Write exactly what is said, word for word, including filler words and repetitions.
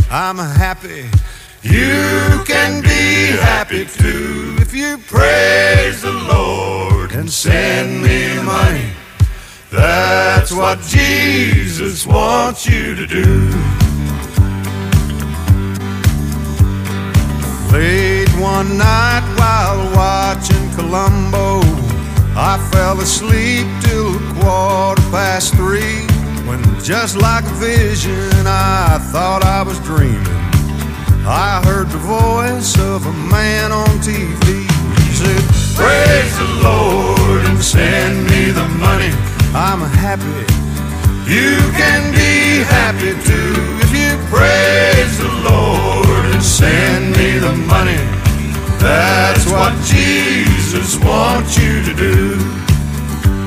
I'm happy. You can be happy too if you praise the Lord and send me money. That's what Jesus wants you to do. Late one night while watching Columbo, I fell asleep till quarter past three, when just like a vision I thought I was dreaming. I heard the voice of a man on T V. He said, praise the Lord and send me the money. I'm happy. You can be happy too if you praise the Lord and send me the money. That's what Jesus wants you to do.